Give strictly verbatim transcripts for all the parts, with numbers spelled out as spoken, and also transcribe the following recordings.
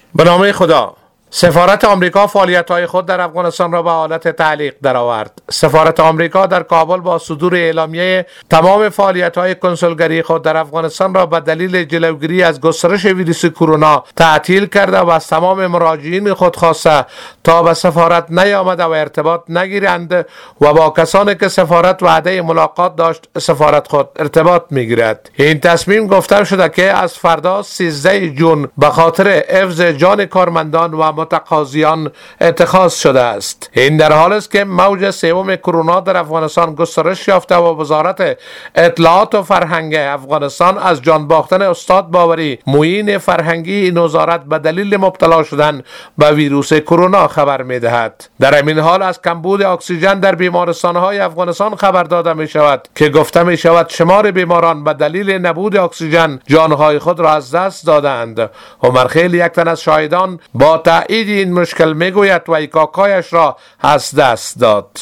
به نام خدا. سفارت آمریکا فعالیت‌های خود در افغانستان را به حالت تعلیق درآورد. سفارت آمریکا در کابل با صدور اعلامیه تمام فعالیت‌های کنسولگری خود در افغانستان را به دلیل جلوگیری از گسترش ویروس کرونا تعطیل کرده و از تمام مراجعین خود خواسته تا به سفارت نیامده و ارتباط نگیرند و با کسانی که سفارت وعده ملاقات داشت سفارت خود ارتباط میگیرد. این تصمیم گفته شده که از فردا سیزده جون به خاطر حفظ جان کارمندان و متقاضیان اتخاذ شده است. این در حال است که موج سوم کرونا در افغانستان گسترش یافته و وزارت اطلاعات و فرهنگ افغانستان از جان باختن استاد باوری معین فرهنگی این وزارت به دلیل مبتلا شدن به ویروس کرونا خبر می‌دهد. در همین حال از کمبود اکسیژن در بیمارستان‌های افغانستان خبر داده می‌شود که گفته می‌شود شمار بیماران به دلیل نبود اکسیژن جان‌های خود را از دست دادند. عمرخیل یک تن از شاهدان با تایید این مشکل میگوید و کاکایش را از دست داد.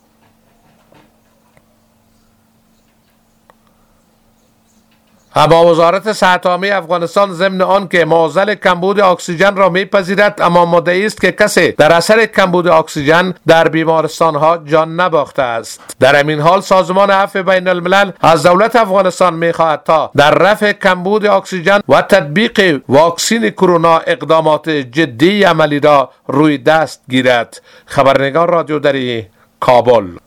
اما وزارت صحت عامه افغانستان ضمن آن که معضل کمبود اکسیژن را میپذیرد، اما مدعی است که کسی در اثر کمبود اکسیژن در بیمارستان ها جان نباخته است. در همین حال سازمان عفو بین الملل از دولت افغانستان میخواهد تا در رفع کمبود اکسیژن و تطبیق واکسین کرونا اقدامات جدی عملی را روی دست گیرد. خبرنگار رادیو دری، کابل.